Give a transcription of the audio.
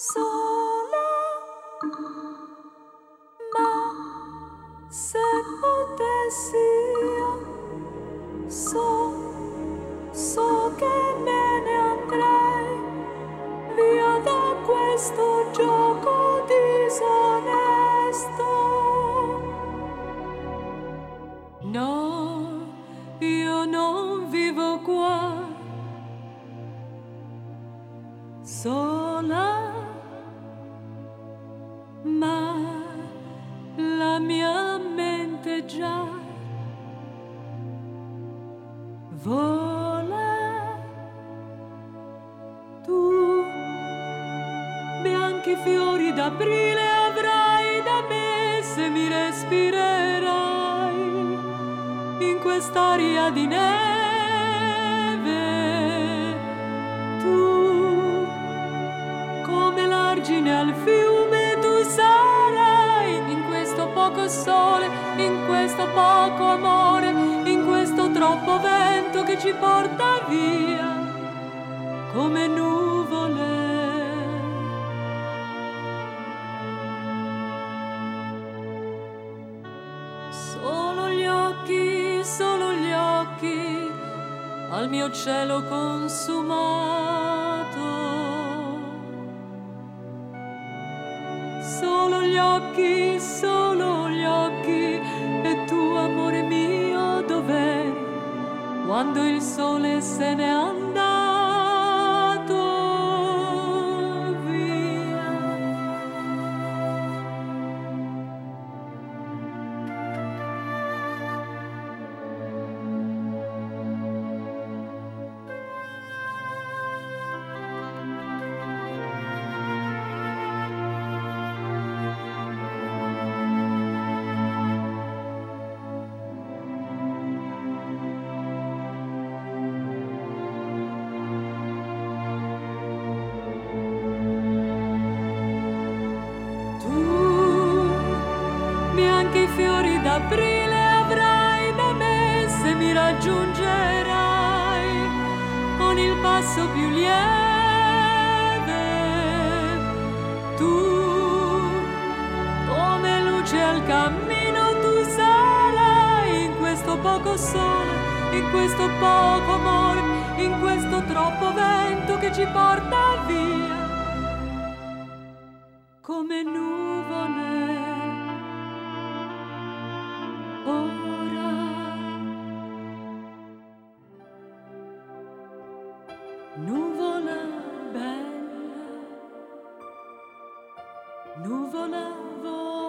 sola, ma se potessi io, so che me ne andrei via da questo gioco disonesto. No, io non vivo qua sola, ma la mia mente già vola. Tu bianchi fiori d'aprile avrai da me se mi respirerai in quest'aria di neve. Tu come l'argine al fiume tu sarai in questo poco sole, in questo poco amore, in questo troppo vento che ci porta via come nuvole. Solo gli occhi al mio cielo consumato. Solo gli occhi, e tu, amore mio, dov'eri quando il sole se n'è andato via? Bianchi fiori d'aprile avrai da me se mi raggiungerai con il passo più lieve. Tu come luce al cammino tu sarai in questo poco sole, in questo poco amore, in questo troppo vento che ci porta via come nuvole. Ora nuvola bella, nuvola vola.